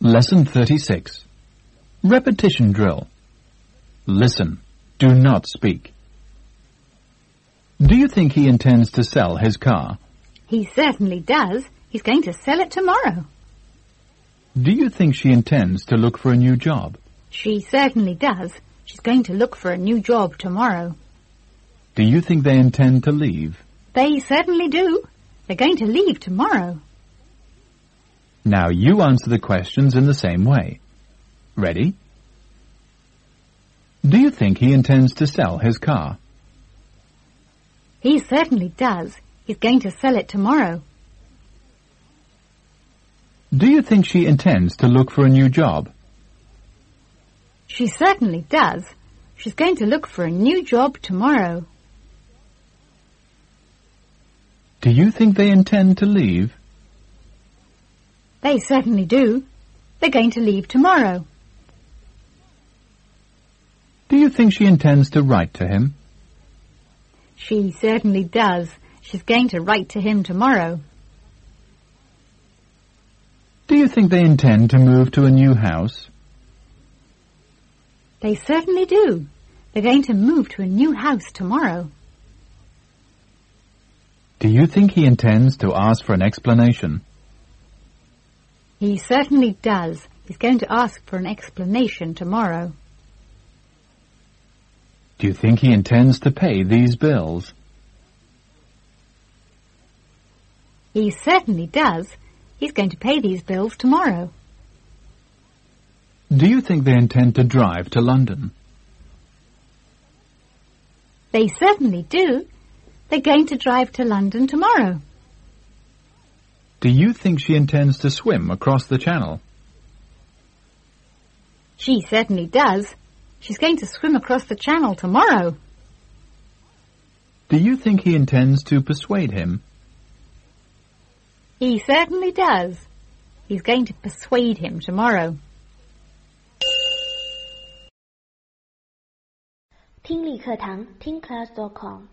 Lesson 36. Repetition drill. Listen. Do not speak. Do you think he intends to sell his car? He certainly does. He's going to sell it tomorrow. Do you think she intends to look for a new job? She certainly does. She's going to look for a new job tomorrow. Do you think they intend to leave? They certainly do. They're going to leave tomorrow. Now you answer the questions in the same way. Ready? Do you think he intends to sell his car? He certainly does. He's going to sell it tomorrow. Do you think she intends to look for a new job? She certainly does. She's going to look for a new job tomorrow. Do you think they intend to leave? They certainly do. They're going to leave tomorrow. Do you think she intends to write to him? She certainly does. She's going to write to him tomorrow. Do you think they intend to move to a new house? They certainly do. They're going to move to a new house tomorrow. Do you think he intends to ask for an explanation? He certainly does. He's going to ask for an explanation tomorrow. Do you think he intends to pay these bills? He certainly does. He's going to pay these bills tomorrow. Do you think they intend to drive to London? They certainly do. They're going to drive to London tomorrow. Do you think she intends to swim across the channel? She certainly does. She's going to swim across the channel tomorrow. Do you think he intends to persuade him? He certainly does. He's going to persuade him tomorrow. 听力课堂听class.com